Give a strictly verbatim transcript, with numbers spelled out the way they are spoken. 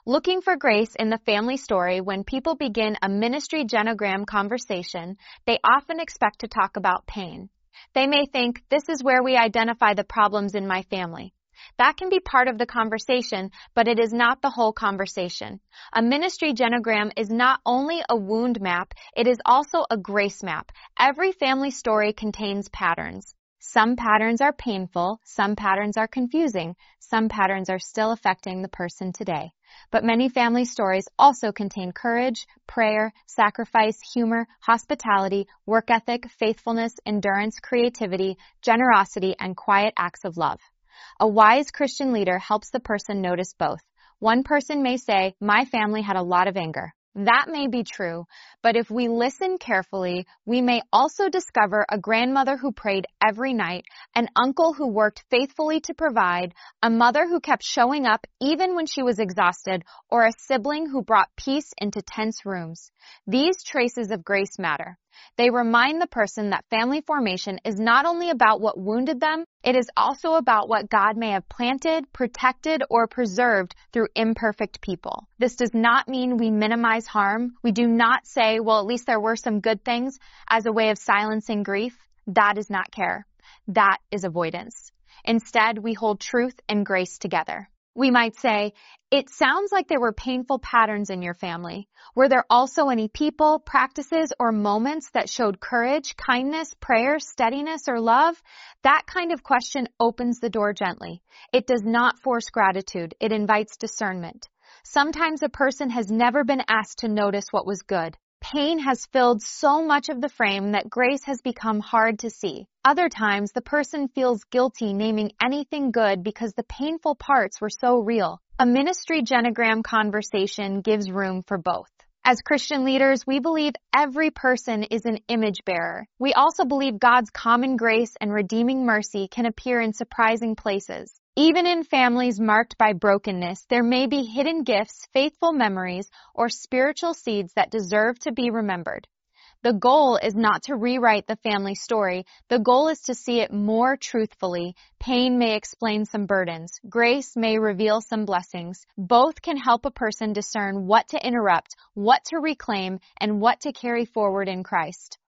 Looking for grace in the family story, when people begin a ministry genogram conversation, they often expect to talk about pain. They may think, this is where we identify the problems in my family. That can be part of the conversation, but it is not the whole conversation. A ministry genogram is not only a wound map, it is also a grace map. Every family story contains patterns. Some patterns are painful, some patterns are confusing, some patterns are still affecting the person today. But many family stories also contain courage, prayer, sacrifice, humor, hospitality, work ethic, faithfulness, endurance, creativity, generosity, and quiet acts of love. A wise Christian leader helps the person notice both. One person may say, my family had a lot of anger. That may be true, but if we listen carefully, we may also discover a grandmother who prayed every night, an uncle who worked faithfully to provide, a mother who kept showing up even when she was exhausted, or a sibling who brought peace into tense rooms. These traces of grace matter. They remind the person that family formation is not only about what wounded them, it is also about what God may have planted, protected, or preserved through imperfect people. This does not mean we minimize harm. We do not say, well, at least there were some good things, as a way of silencing grief. That is not care. That is avoidance. Instead, we hold truth and grace together. We might say, it sounds like there were painful patterns in your family. Were there also any people, practices, or moments that showed courage, kindness, prayer, steadiness, or love? That kind of question opens the door gently. It does not force gratitude. It invites discernment. Sometimes a person has never been asked to notice what was good. Pain has filled so much of the frame that grace has become hard to see. Other times, the person feels guilty naming anything good because the painful parts were so real. A ministry genogram conversation gives room for both. As Christian leaders, we believe every person is an image bearer. We also believe God's common grace and redeeming mercy can appear in surprising places. Even in families marked by brokenness, there may be hidden gifts, faithful memories, or spiritual seeds that deserve to be remembered. The goal is not to rewrite the family story. The goal is to see it more truthfully. Pain may explain some burdens. Grace may reveal some blessings. Both can help a person discern what to interrupt, what to reclaim, and what to carry forward in Christ.